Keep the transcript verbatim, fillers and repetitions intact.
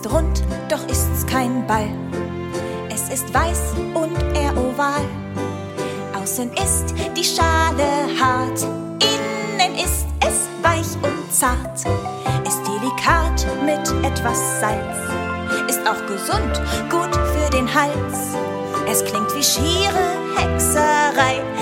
ist rund, doch ist's kein Ball. Es ist weiß und eher oval. Außen ist die Schale hart, innen ist es weich und zart. Ist delikat mit etwas Salz, ist auch gesund, gut für den Hals. Es klingt wie schiere Hexerei,